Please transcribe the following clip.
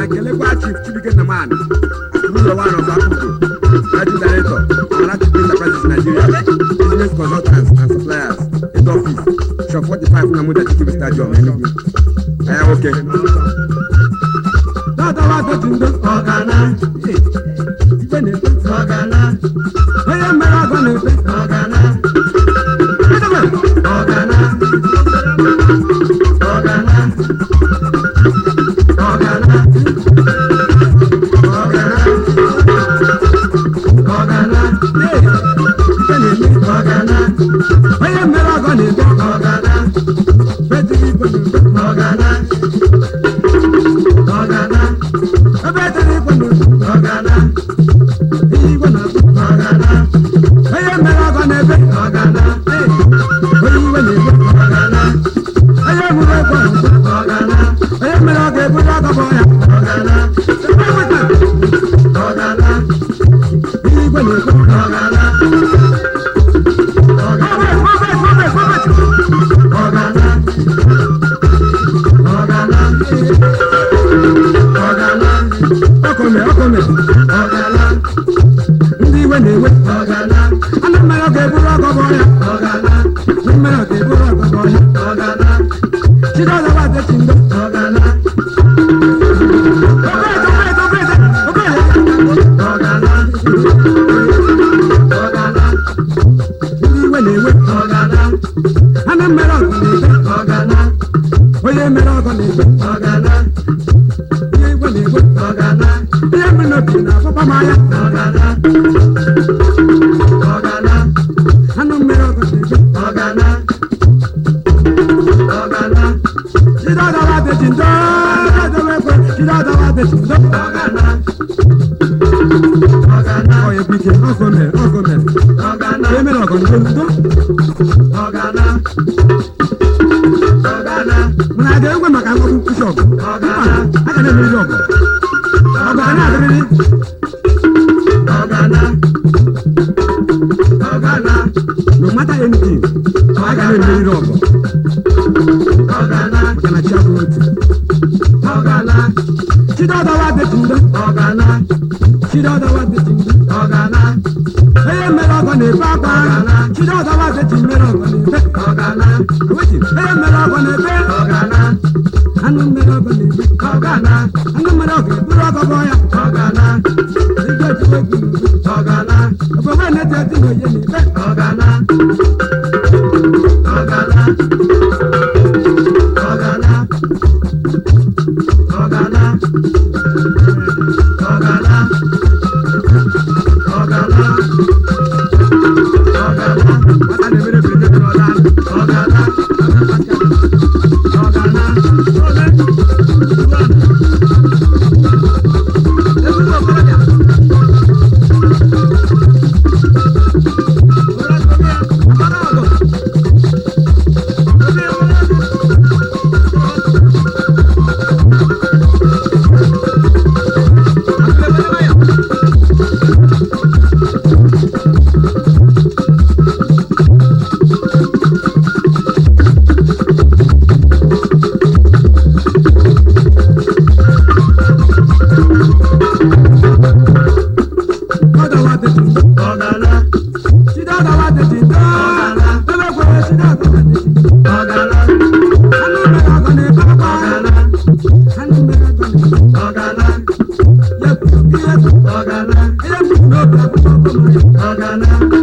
na-ekelekwa Chief Chibuike Nnamani Akụrụlọ one of Apugo, Managing Director, Amarachi Enterprises Nigeria, Business Consultants and Suppliers, Head Office, Shop 45 Namuda Chikibu Stadium, Enugu. Okay. Dada wa to tindo ogana, ibe ne ogana, oye mera go ne ogana, ogana, ogana, ogana, ogana, ogana, ibe ne ogana, oye mera go ne ogana, beti ibe ne ogana. Ogana, abetani kwanu ogana, igwana ogana, aye mera gane be ogana, oyi wani ogana, aye mura kwanu ogana, aye mera ge buja ka boya ogana, ogana, igwana ogana, Okome, ogana, ndi wene we, ogana, ana mera ke buru agoboya, ogana, mera ke buru agoboya, ogana, chida da wa de tindo, ogana, ogana, ndi wene we, ogana, ana mera ke ogana, oye mera ke ogana. Ogana, yemino bina papa maya. Ogana, ogana, anu mero kutibe. Ogana, ogana, chida da wa de jindo, chida da wa de jindo. Ogana, ogana, oye bike, ogone, ogana, yemino kondo. Ogana, ogana, muna de ngwe makango kushop. Ogana, akane mi job. Ogana, ogana, ogana, no matter anything, ogana mi job. Ogana, ogana chabut. Ogana, chida da wa de tindo. Ogana, chida da wa de tindo. Ogana, eye mera go ne papa. Chida da wa de tindo go ne. Ogana, wetin? Eye mera go ne be. Ogana, anu mera go ne. Ogana, anu mera go buru go boya. Ogana, ije jiwe gu. Ogana, obo ne te ti no ye ni be. Ogana, ogana, ogana, ogana, ogana, ogana, ogana. What are the very big brother? Ogana, ogana, Ogana,